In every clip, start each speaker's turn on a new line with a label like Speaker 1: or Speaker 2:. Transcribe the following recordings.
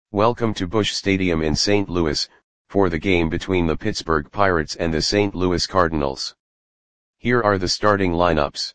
Speaker 1: Welcome to Busch Stadium in St. Louis, for the game between the Pittsburgh Pirates and the St. Louis Cardinals. Here are the starting lineups.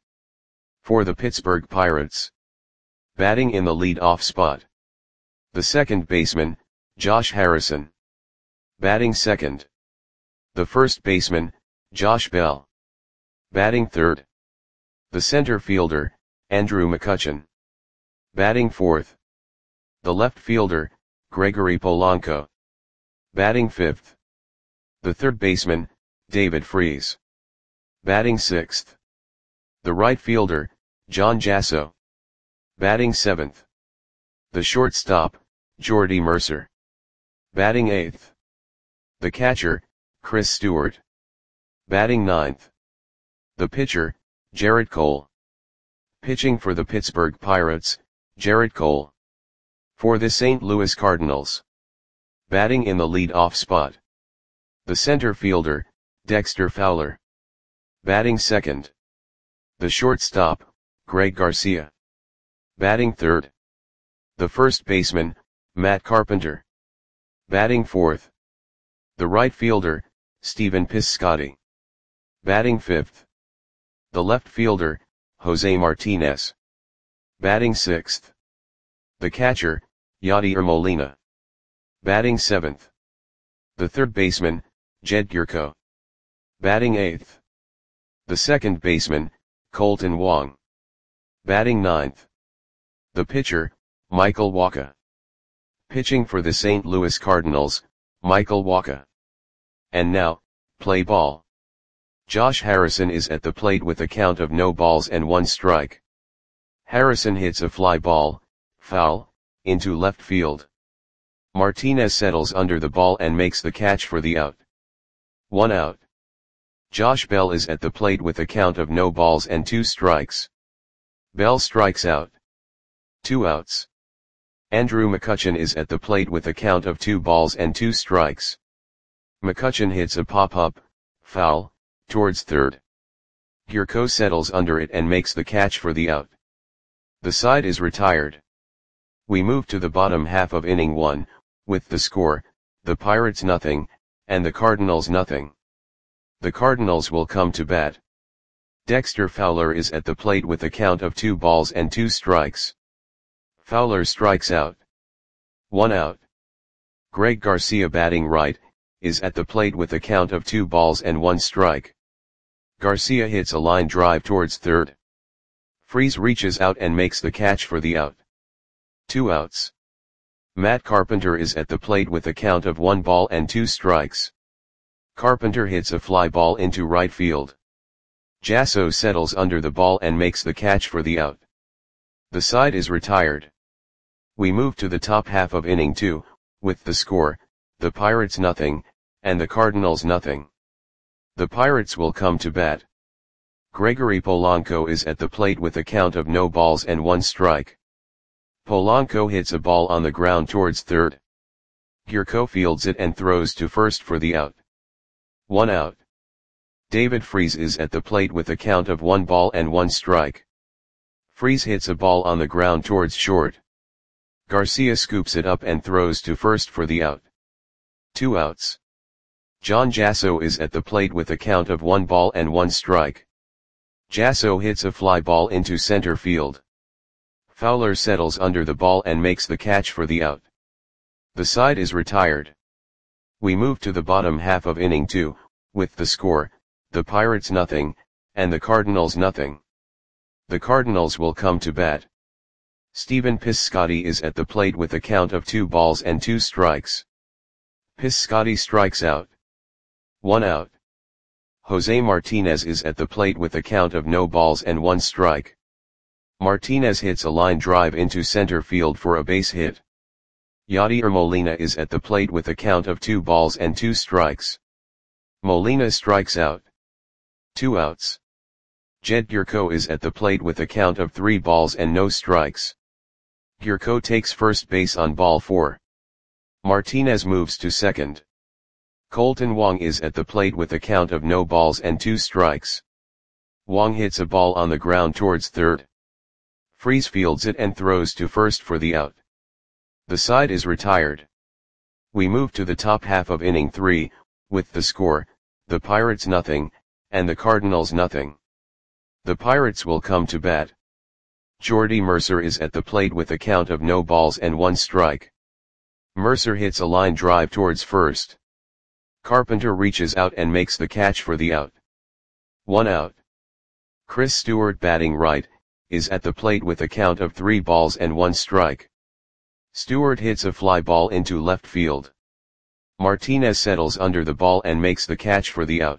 Speaker 1: For the Pittsburgh Pirates. Batting in the lead-off spot. The second baseman, Josh Harrison. Batting second. The first baseman, Josh Bell. Batting third. The center fielder, Andrew McCutchen. Batting fourth. The left fielder, Gregory Polanco. Batting fifth. The third baseman, David Freese. Batting sixth. The right fielder, John Jasso. Batting seventh. The shortstop, Jordy Mercer. Batting eighth. The catcher, Chris Stewart. Batting ninth. The pitcher, Gerrit Cole. Pitching for the Pittsburgh Pirates, Gerrit Cole. For the St. Louis Cardinals. Batting in the lead-off spot. The center fielder, Dexter Fowler. Batting second. The shortstop, Greg Garcia. Batting third. The first baseman, Matt Carpenter. Batting fourth. The right fielder, Stephen Piscotty. Batting fifth. The left fielder, Jose Martinez. Batting sixth. The catcher, Yadier Molina. Batting seventh. The third baseman, Jed Gyorko. Batting eighth. The second baseman, Colton Wong. Batting ninth. The pitcher, Michael Wacha. Pitching for the St. Louis Cardinals, Michael Wacha. And now, play ball. Josh Harrison is at the plate with a count of no balls and one strike. Harrison hits a fly ball, foul, into left field. Martinez settles under the ball and makes the catch for the out. 1 out. Josh Bell is at the plate with a count of no balls and 2 strikes. Bell strikes out. 2 outs. Andrew McCutchen is at the plate with a count of 2 balls and 2 strikes. McCutchen hits a pop-up, foul, towards third. Gyorko settles under it and makes the catch for the out. The side is retired. We move to the bottom half of inning 1, with the score, the Pirates nothing, and the Cardinals nothing. The Cardinals will come to bat. Dexter Fowler is at the plate with a count of 2 balls and 2 strikes. Fowler strikes out. 1 out. Greg Garcia batting right, is at the plate with a count of 2 balls and 1 strike. Garcia hits a line drive towards third. Freese reaches out and makes the catch for the out. 2 outs. Matt Carpenter is at the plate with a count of 1 ball and 2 strikes. Carpenter hits a fly ball into right field. Jasso settles under the ball and makes the catch for the out. The side is retired. We move to the top half of inning 2, with the score, the Pirates nothing, and the Cardinals nothing. The Pirates will come to bat. Gregory Polanco is at the plate with a count of no balls and 1 strike. Polanco hits a ball on the ground towards third. Gyorko fields it and throws to first for the out. 1 out. David Freese is at the plate with a count of 1 ball and 1 strike. Freese hits a ball on the ground towards short. Garcia scoops it up and throws to first for the out. 2 outs. John Jasso is at the plate with a count of 1 ball and 1 strike. Jasso hits a fly ball into center field. Fowler settles under the ball and makes the catch for the out. The side is retired. We move to the bottom half of inning 2, with the score, the Pirates nothing, and the Cardinals nothing. The Cardinals will come to bat. Stephen Piscotty is at the plate with a count of 2 balls and 2 strikes. Piscotty strikes out. 1 out. Jose Martinez is at the plate with a count of no balls and 1 strike. Martinez hits a line drive into center field for a base hit. Yadier Molina is at the plate with a count of 2 balls and 2 strikes. Molina strikes out. 2 outs. Jed Gyorko is at the plate with a count of 3 balls and no strikes. Gyorko takes first base on ball 4. Martinez moves to second. Colton Wong is at the plate with a count of no balls and 2 strikes. Wong hits a ball on the ground towards third. Freese fields it and throws to first for the out. The side is retired. We move to the top half of inning 3, with the score, the Pirates nothing, and the Cardinals nothing. The Pirates will come to bat. Jordy Mercer is at the plate with a count of no balls and 1 strike. Mercer hits a line drive towards first. Carpenter reaches out and makes the catch for the out. 1 out. Chris Stewart, batting right, is at the plate with a count of 3 balls and 1 strike. Stewart hits a fly ball into left field. Martinez settles under the ball and makes the catch for the out.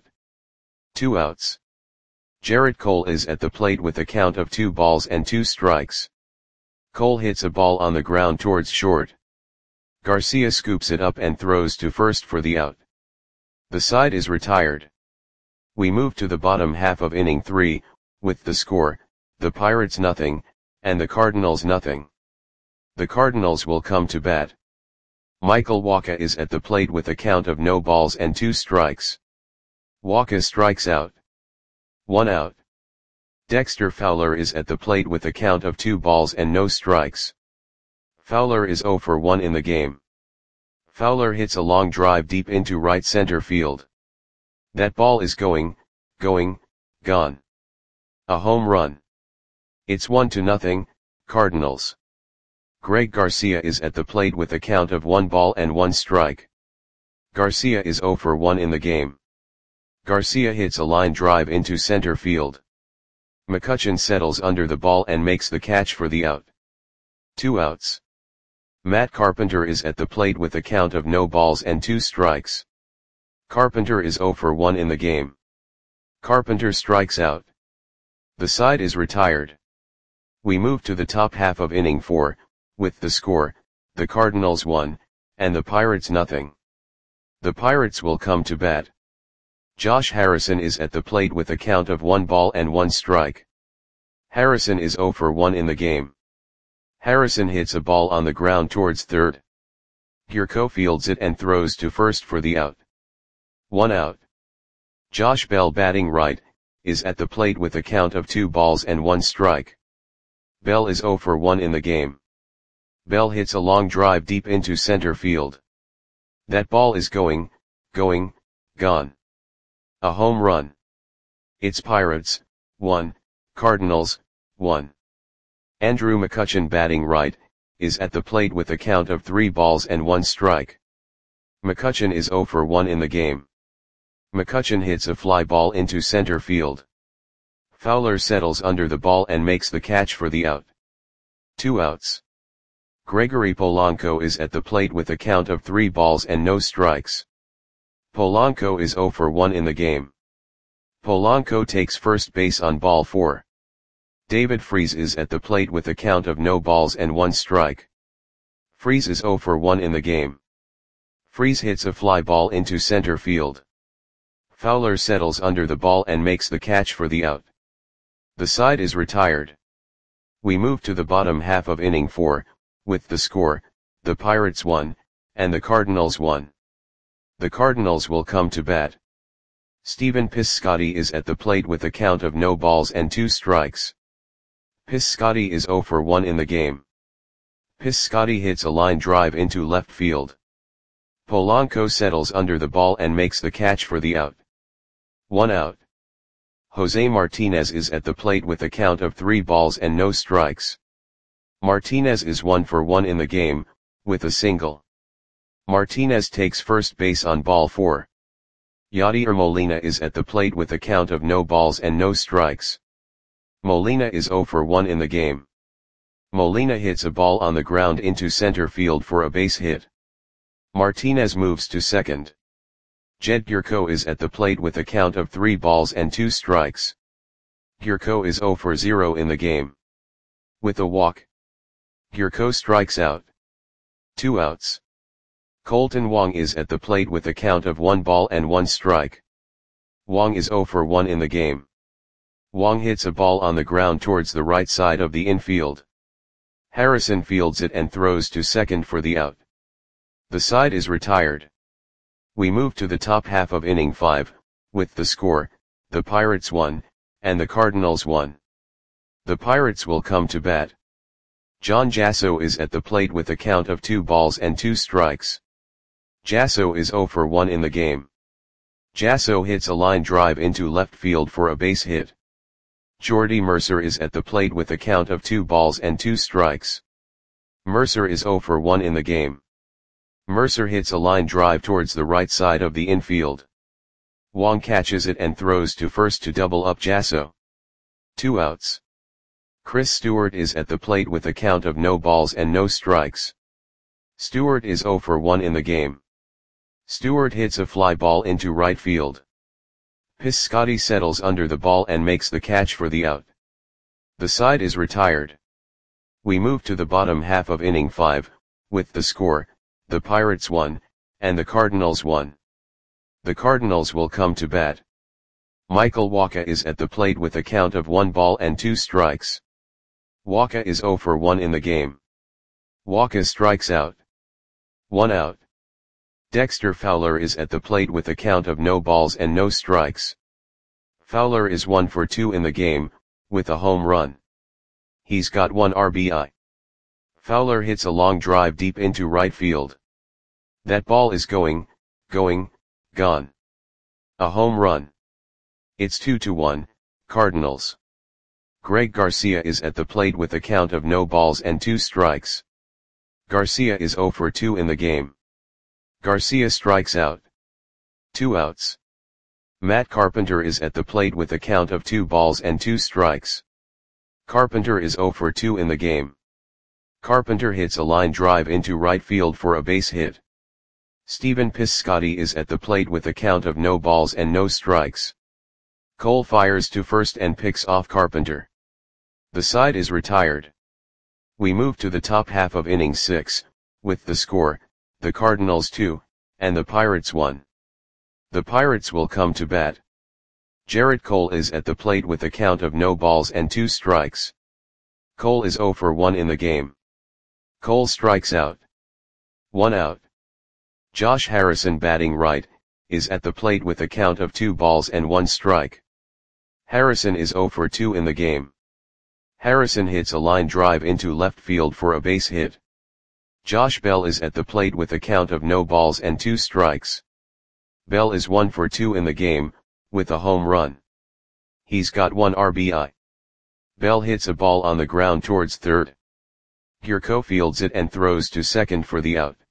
Speaker 1: 2 outs. Jarrett Cole is at the plate with a count of 2 balls and 2 strikes. Cole hits a ball on the ground towards short. Garcia scoops it up and throws to first for the out. The side is retired. We move to the bottom half of inning 3, with the score, the Pirates nothing, and the Cardinals nothing. The Cardinals will come to bat. Michael Wacha is at the plate with a count of no balls and 2 strikes. Wacha strikes out. 1 out. Dexter Fowler is at the plate with a count of 2 balls and no strikes. Fowler is 0 for 1 in the game. Fowler hits a long drive deep into right center field. That ball is going, gone. A home run. It's 1-0, Cardinals. Greg Garcia is at the plate with a count of 1 ball and 1 strike. Garcia is 0 for 1 in the game. Garcia hits a line drive into center field. McCutchen settles under the ball and makes the catch for the out. 2 outs. Matt Carpenter is at the plate with a count of no balls and 2 strikes. Carpenter is 0 for 1 in the game. Carpenter strikes out. The side is retired. We move to the top half of inning 4, with the score, the Cardinals 1, and the Pirates nothing. The Pirates will come to bat. Josh Harrison is at the plate with a count of 1 ball and 1 strike. Harrison is 0 for 1 in the game. Harrison hits a ball on the ground towards third. Gierko fields it and throws to first for the out. 1 out. Josh Bell, batting right, is at the plate with a count of 2 balls and 1 strike. Bell is 0 for 1 in the game. Bell hits a long drive deep into center field. That ball is going, gone. A home run. It's Pirates, 1, Cardinals, 1. Andrew McCutchen, batting right, is at the plate with a count of 3 balls and 1 strike. McCutchen is 0 for 1 in the game. McCutchen hits a fly ball into center field. Fowler settles under the ball and makes the catch for the out. 2 outs. Gregory Polanco is at the plate with a count of 3 balls and no strikes. Polanco is 0 for 1 in the game. Polanco takes first base on ball 4. David Freese is at the plate with a count of no balls and 1 strike. Freese is 0 for 1 in the game. Freese hits a fly ball into center field. Fowler settles under the ball and makes the catch for the out. The side is retired. We move to the bottom half of inning 4, with the score, the Pirates 1, and the Cardinals 1. The Cardinals will come to bat. Stephen Piscotty is at the plate with a count of no balls and 2 strikes. Piscotty is 0 for 1 in the game. Piscotty hits a line drive into left field. Polanco settles under the ball and makes the catch for the out. 1 out. Jose Martinez is at the plate with a count of 3 balls and no strikes. Martinez is 1 for 1 in the game, with a single. Martinez takes first base on ball 4. Yadier Molina is at the plate with a count of no balls and no strikes. Molina is 0 for 1 in the game. Molina hits a ball on the ground into center field for a base hit. Martinez moves to second. Jed Gierko is at the plate with a count of 3 balls and 2 strikes. Gierko is 0 for 0 in the game. With a walk, Gierko strikes out. 2 outs. Colton Wong is at the plate with a count of 1 ball and 1 strike. Wong is 0 for 1 in the game. Wong hits a ball on the ground towards the right side of the infield. Harrison fields it and throws to second for the out. The side is retired. We move to the top half of inning 5, with the score, the Pirates 1, and the Cardinals 1. The Pirates will come to bat. John Jasso is at the plate with a count of 2 balls and 2 strikes. Jasso is 0 for 1 in the game. Jasso hits a line drive into left field for a base hit. Jordy Mercer is at the plate with a count of 2 balls and 2 strikes. Mercer is 0 for 1 in the game. Mercer hits a line drive towards the right side of the infield. Wong catches it and throws to first to double up Jasso. 2 outs. Chris Stewart is at the plate with a count of no balls and no strikes. Stewart is 0 for 1 in the game. Stewart hits a fly ball into right field. Piscotty settles under the ball and makes the catch for the out. The side is retired. We move to the bottom half of inning 5, with the score, the Pirates 1, and the Cardinals 1. The Cardinals will come to bat. Michael Wacha is at the plate with a count of 1 ball and 2 strikes. Wacha is 0 for 1 in the game. Wacha strikes out. 1 out. Dexter Fowler is at the plate with a count of no balls and no strikes. Fowler is 1 for 2 in the game, with a home run. He's got 1 RBI. Fowler hits a long drive deep into right field. That ball is gone. A home run. It's 2-1, Cardinals. Greg Garcia is at the plate with a count of no balls and 2 strikes. Garcia is 0 for 2 in the game. Garcia strikes out. 2 outs. Matt Carpenter is at the plate with a count of 2 balls and 2 strikes. Carpenter is 0 for 2 in the game. Carpenter hits a line drive into right field for a base hit. Stephen Piscotty is at the plate with a count of no balls and no strikes. Cole fires to first and picks off Carpenter. The side is retired. We move to the top half of inning 6, with the score, the Cardinals 2, and the Pirates 1. The Pirates will come to bat. Jarrett Cole is at the plate with a count of no balls and 2 strikes. Cole is 0 for 1 in the game. Cole strikes out. 1 out. Josh Harrison, batting right, is at the plate with a count of 2 balls and 1 strike. Harrison is 0 for 2 in the game. Harrison hits a line drive into left field for a base hit. Josh Bell is at the plate with a count of no balls and 2 strikes. Bell is 1 for 2 in the game, with a home run. He's got 1 RBI. Bell hits a ball on the ground towards third. Gierko fields it and throws to second for the out.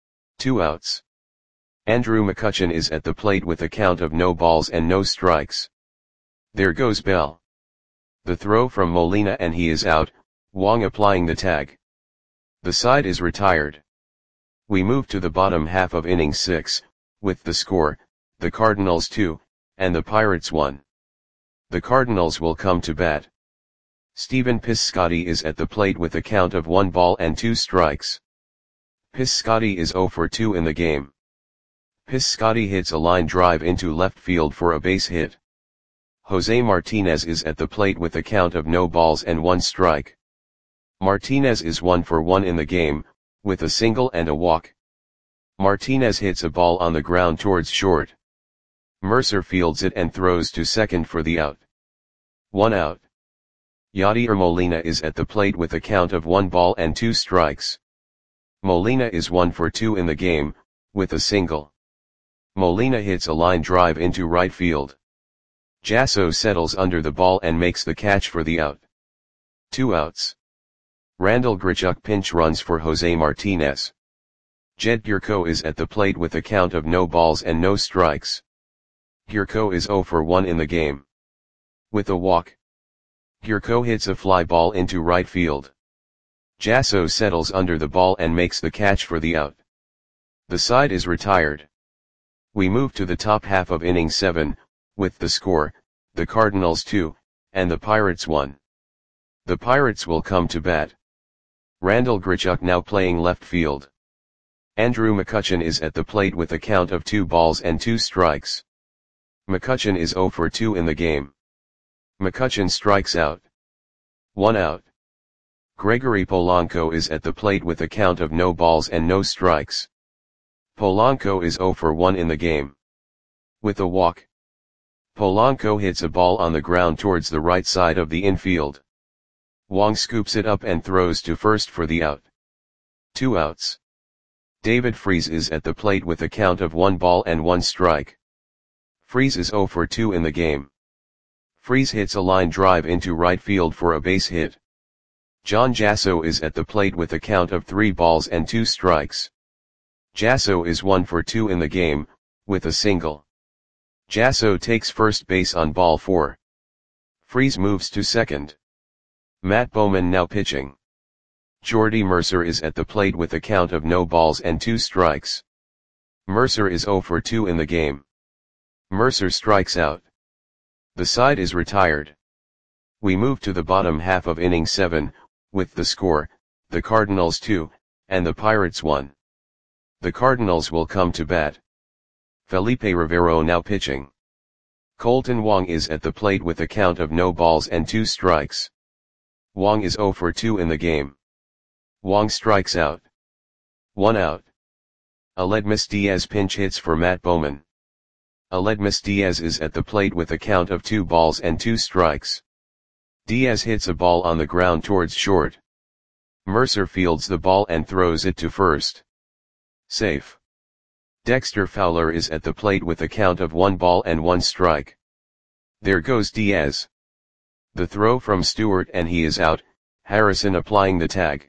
Speaker 1: 2 outs. Andrew McCutchen is at the plate with a count of no balls and no strikes. There goes Bell. The throw from Molina and he is out, Wong applying the tag. The side is retired. We move to the bottom half of inning 6, with the score, the Cardinals 2, and the Pirates 1. The Cardinals will come to bat. Stephen Piscotty is at the plate with a count of 1 ball and 2 strikes. Piscotty is 0 for 2 in the game. Piscotty hits a line drive into left field for a base hit. Jose Martinez is at the plate with a count of no balls and 1 strike. Martinez is 1 for 1 in the game, with a single and a walk. Martinez hits a ball on the ground towards short. Mercer fields it and throws to second for the out. 1 out. Yadier Molina is at the plate with a count of 1 ball and 2 strikes. Molina is 1 for 2 in the game, with a single. Molina hits a line drive into right field. Jasso settles under the ball and makes the catch for the out. 2 outs. Randall Grichuk pinch runs for Jose Martinez. Jed Gierko is at the plate with a count of no balls and no strikes. Gierko is 0 for 1 in the game. With a walk. Gierko hits a fly ball into right field. Jasso settles under the ball and makes the catch for the out. The side is retired. We move to the top half of inning 7, with the score, the Cardinals 2, and the Pirates 1. The Pirates will come to bat. Randall Grichuk now playing left field. Andrew McCutchen is at the plate with a count of 2 balls and 2 strikes. McCutchen is 0 for 2 in the game. McCutchen strikes out. 1 out. Gregory Polanco is at the plate with a count of no balls and no strikes. Polanco is 0 for 1 in the game. With a walk. Polanco hits a ball on the ground towards the right side of the infield. Wong scoops it up and throws to first for the out. 2 outs. David Freese is at the plate with a count of 1 ball and 1 strike. Freese is 0 for 2 in the game. Freese hits a line drive into right field for a base hit. John Jasso is at the plate with a count of 3 balls and 2 strikes. Jasso is 1 for 2 in the game, with a single. Jasso takes first base on ball 4. Freese moves to second. Matt Bowman now pitching. Jordy Mercer is at the plate with a count of no balls and 2 strikes. Mercer is 0 for 2 in the game. Mercer strikes out. The side is retired. We move to the bottom half of inning 7, with the score, the Cardinals 2, and the Pirates 1. The Cardinals will come to bat. Felipe Rivero now pitching. Colton Wong is at the plate with a count of no balls and 2 strikes. Wong is 0 for 2 in the game. Wong strikes out. 1 out. Aledmys Diaz pinch hits for Matt Bowman. Aledmys Diaz is at the plate with a count of 2 balls and 2 strikes. Diaz hits a ball on the ground towards short. Mercer fields the ball and throws it to first. Safe. Dexter Fowler is at the plate with a count of 1 ball and 1 strike. There goes Diaz. The throw from Stewart and he is out, Harrison applying the tag.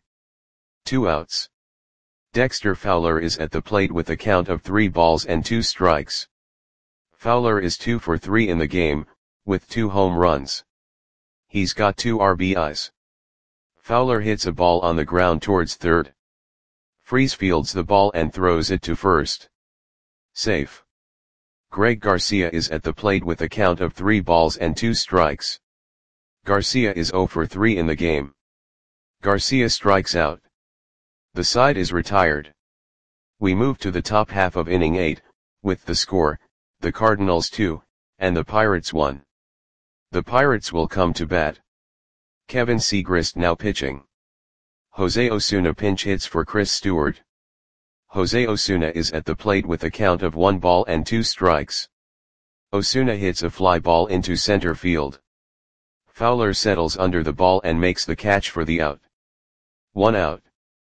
Speaker 1: 2 outs. Dexter Fowler is at the plate with a count of 3 balls and 2 strikes. Fowler is 2 for 3 in the game, with 2 home runs. He's got 2 RBIs. Fowler hits a ball on the ground towards third. Freese fields the ball and throws it to first. Safe. Greg Garcia is at the plate with a count of 3 balls and 2 strikes. Garcia is 0 for 3 in the game. Garcia strikes out. The side is retired. We move to the top half of inning 8, with the score, the Cardinals 2, and the Pirates 1. The Pirates will come to bat. Kevin Segrist now pitching. Jose Osuna pinch hits for Chris Stewart. Jose Osuna is at the plate with a count of 1 ball and 2 strikes. Osuna hits a fly ball into center field. Fowler settles under the ball and makes the catch for the out. 1 out.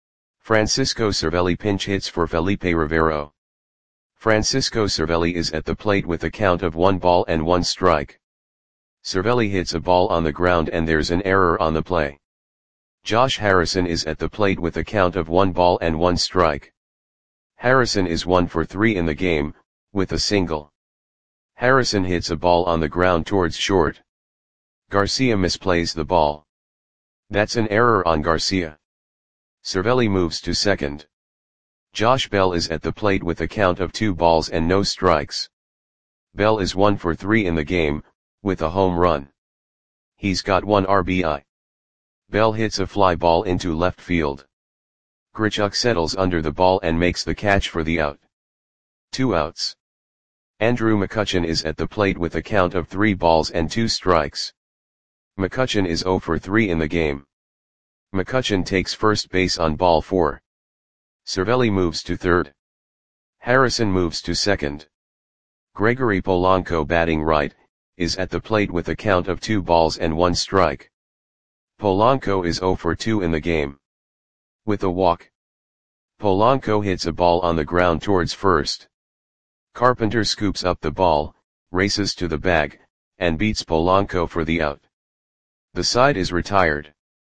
Speaker 1: Francisco Cervelli pinch hits for Felipe Rivero. Francisco Cervelli is at the plate with a count of 1 ball and 1 strike. Cervelli hits a ball on the ground and there's an error on the play. Josh Harrison is at the plate with a count of 1 ball and 1 strike. Harrison is 1 for 3 in the game, with a single. Harrison hits a ball on the ground towards short. Garcia misplays the ball. That's an error on Garcia. Cervelli moves to second. Josh Bell is at the plate with a count of 2 balls and no strikes. Bell is 1 for 3 in the game, with a home run. He's got 1 RBI. Bell hits a fly ball into left field. Grichuk settles under the ball and makes the catch for the out. 2 outs. Andrew McCutchen is at the plate with a count of 3 balls and 2 strikes. McCutchen is 0 for 3 in the game. McCutchen takes first base on ball 4. Cervelli moves to third. Harrison moves to second. Gregory Polanco batting right, is at the plate with a count of 2 balls and 1 strike. Polanco is 0 for 2 in the game. With a walk. Polanco hits a ball on the ground towards first. Carpenter scoops up the ball, races to the bag, and beats Polanco for the out. The side is retired.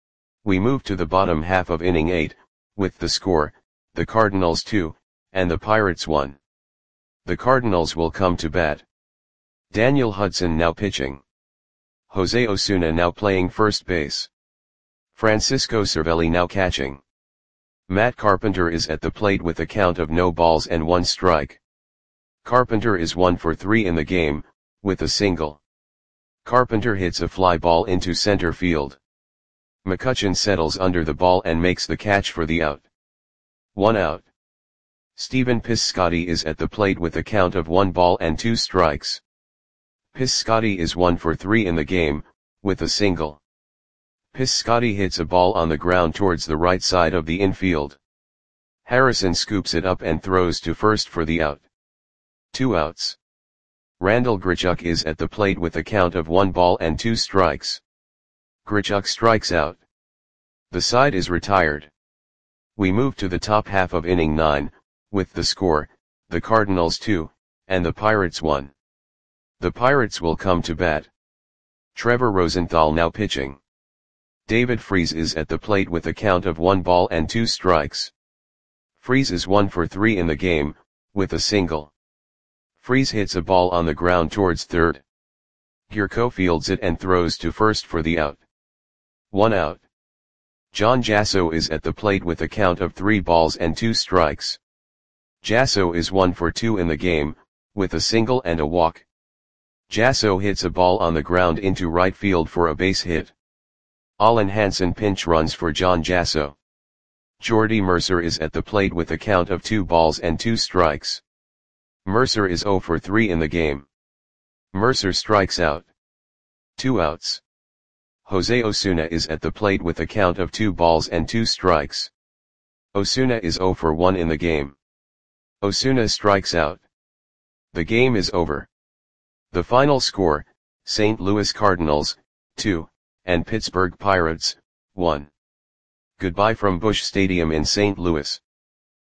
Speaker 1: We move to the bottom half of inning 8, with the score, the Cardinals 2, and the Pirates 1. The Cardinals will come to bat. Daniel Hudson now pitching. Jose Osuna now playing first base. Francisco Cervelli now catching. Matt Carpenter is at the plate with a count of no balls and 1 strike. Carpenter is 1 for 3 in the game, with a single. Carpenter hits a fly ball into center field. McCutchen settles under the ball and makes the catch for the out. 1 out. Stephen Piscotty is at the plate with a count of 1 ball and 2 strikes. Piscotty is 1 for 3 in the game, with a single. Piscotty hits a ball on the ground towards the right side of the infield. Harrison scoops it up and throws to first for the out. 2 outs. Randall Grichuk is at the plate with a count of 1 ball and 2 strikes. Grichuk strikes out. The side is retired. We move to the top half of inning 9, with the score, the Cardinals 2, and the Pirates 1. The Pirates will come to bat. Trevor Rosenthal now pitching. David Freese is at the plate with a count of 1 ball and 2 strikes. Freese is 1 for 3 in the game, with a single. Freese hits a ball on the ground towards third. Gierko fields it and throws to first for the out. 1 out. John Jasso is at the plate with a count of 3 balls and 2 strikes. Jasso is 1 for 2 in the game, with a single and a walk. Jasso hits a ball on the ground into right field for a base hit. Alan Hansen pinch runs for John Jasso. Jordy Mercer is at the plate with a count of 2 balls and 2 strikes. Mercer is 0 for 3 in the game. Mercer strikes out. 2 outs. Jose Osuna is at the plate with a count of 2 balls and 2 strikes. Osuna is 0 for 1 in the game. Osuna strikes out. The game is over. The final score, St. Louis Cardinals, 2, and Pittsburgh Pirates, 1. Goodbye from Busch Stadium in St. Louis.